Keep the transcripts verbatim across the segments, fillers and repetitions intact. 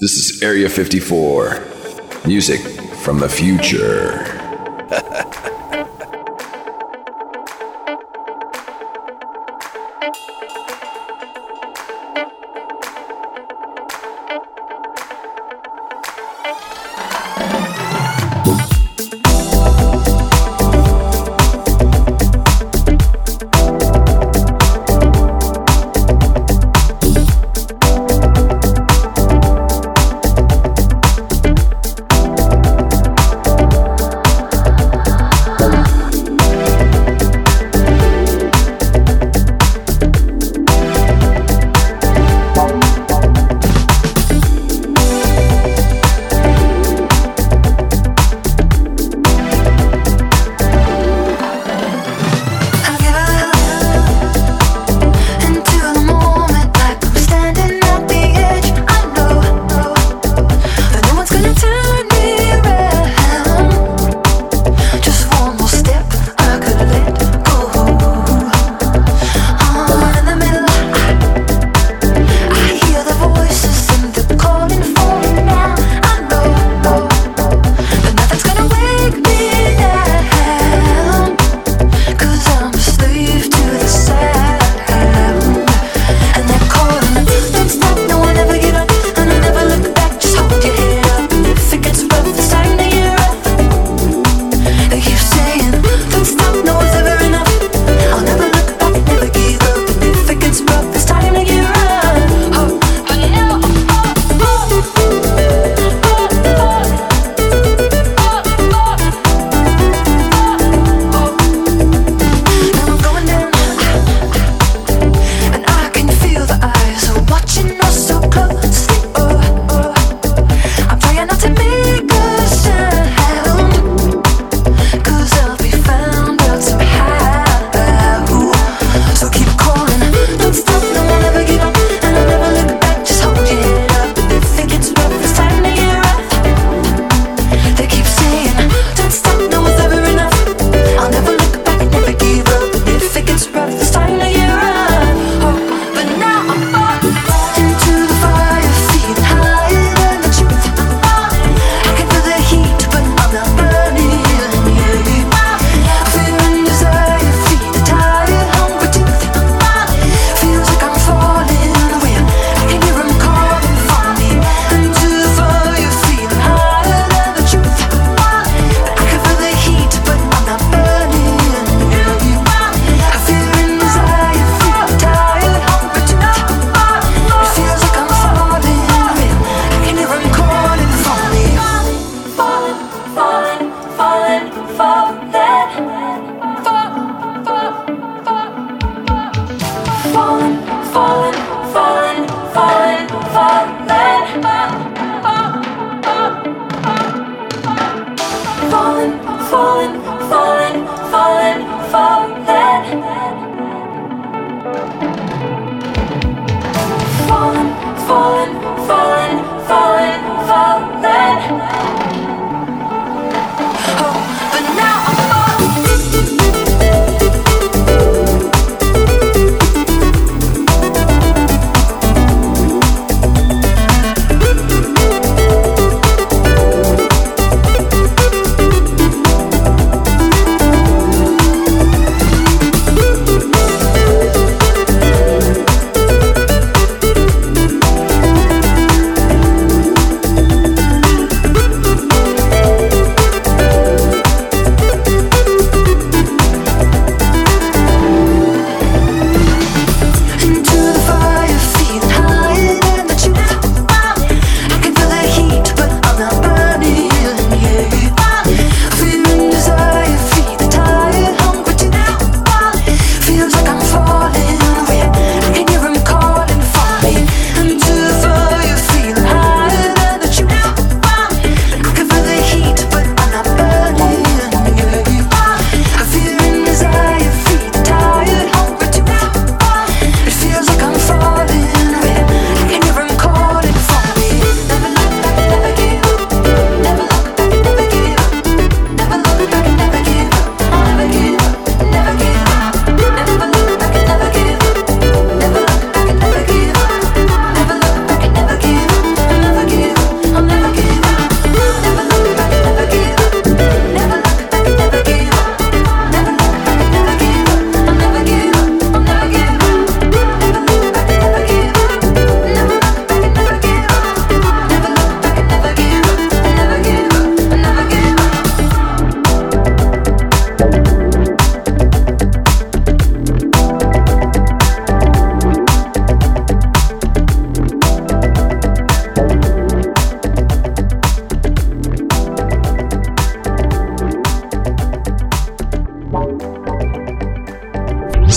This is Area fifty-four. Music from the future.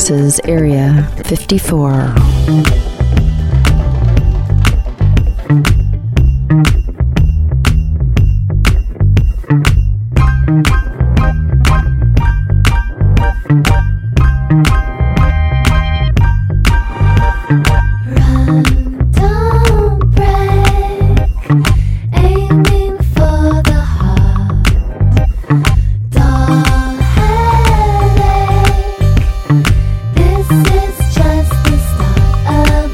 This is Area fifty-four. This is just the start of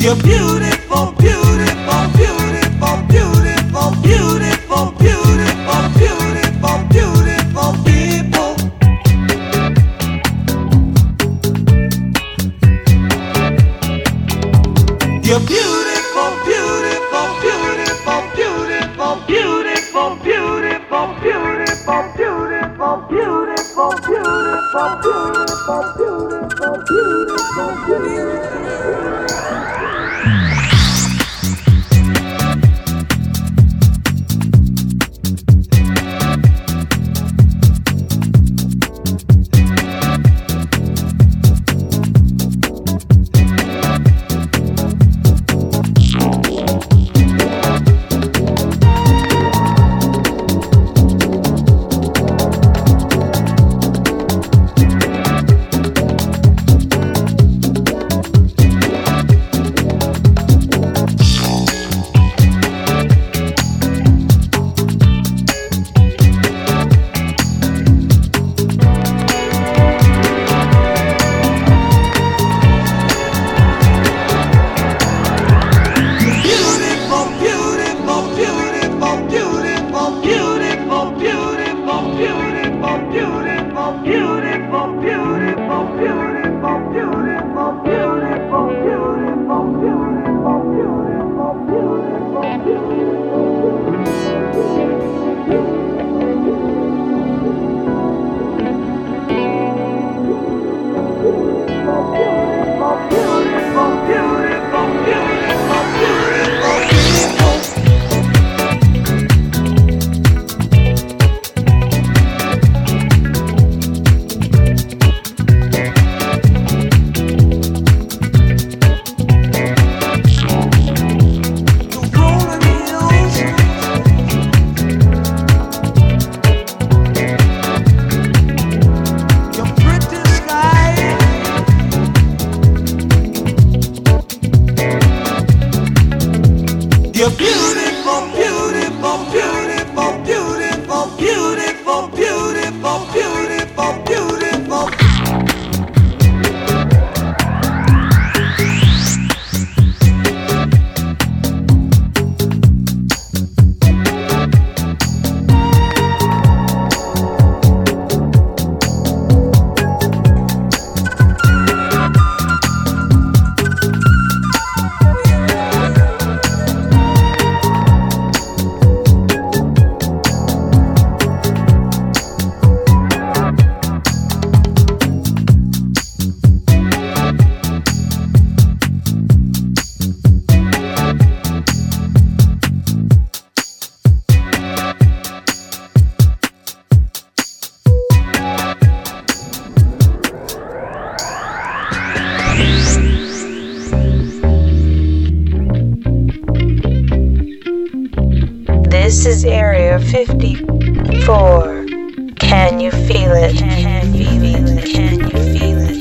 This is Area fifty-four. Can you feel it? Can you feel it? Can you feel it?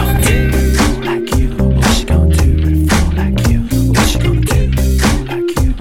Like you?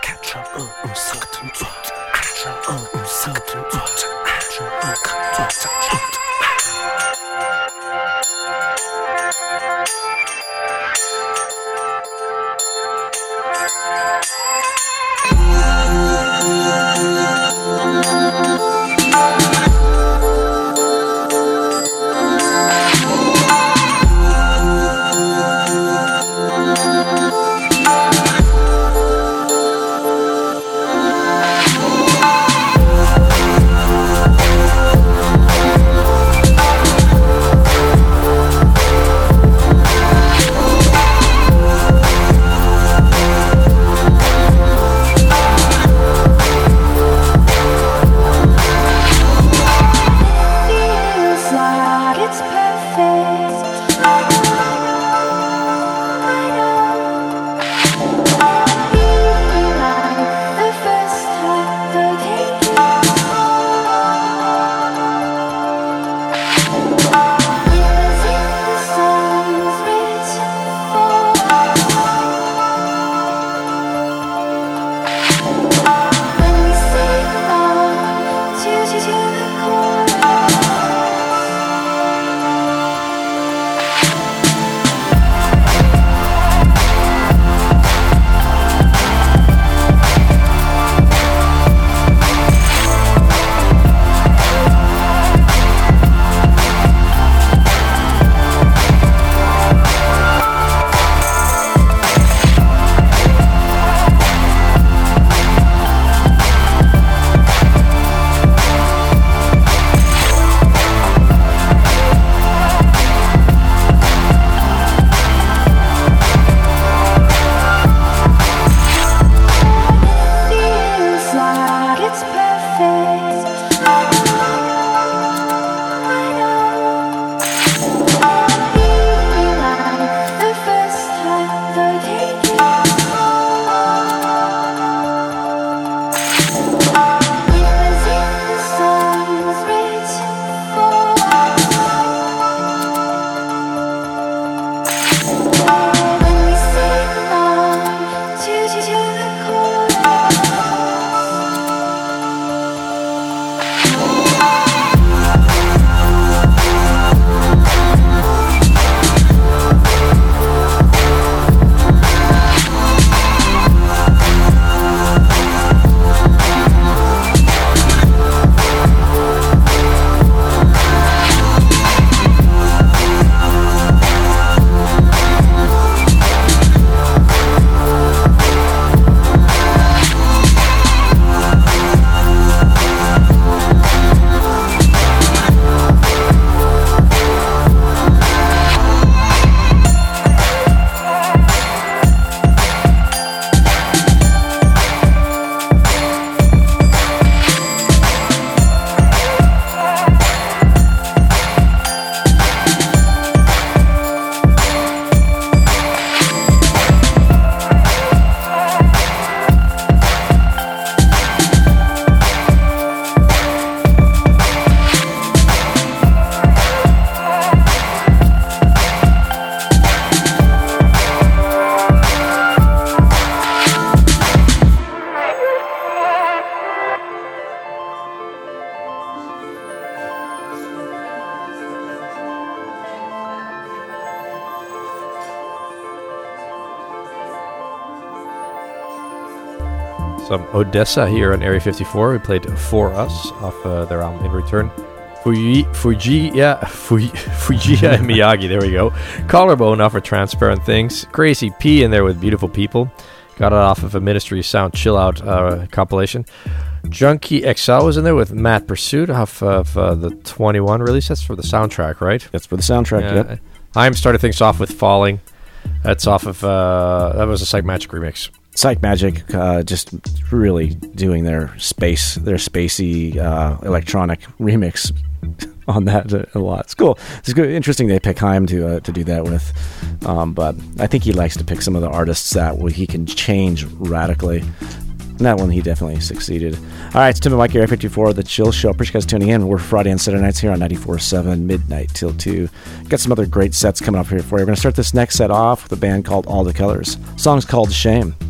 Some Odessa here on Area fifty-four. We played For Us off uh, their album In Return. Fuji, Fuji, yeah, Fuji, Fujiya and Miyagi, there we go. Collarbone off of Transparent Things. Crazy P in there with Beautiful People. Got it off of a Ministry Sound Chill Out uh, compilation. Junkie X L was in there with Mad Pursuit off of uh, the twenty-one release. That's for the soundtrack, right? That's for the soundtrack, yeah. Yep. I'm started things off with Falling. That's off of, uh, that was a Psych Magic remix. Psych Magic, uh, just really doing their space, their spacey uh, electronic remix on that a lot. It's cool. It's good, interesting they pick Haim to uh, to do that with, um, but I think he likes to pick some of the artists that he can change radically. And that one he definitely succeeded. All right, it's Tim and Mike, Area fifty-four, The Chill Show. Appreciate you guys tuning in. We're Friday and Saturday nights here on ninety-four point seven, midnight till two. Got some other great sets coming up here for you. We're going to start this next set off with a band called All the Colors. The song's called Shame.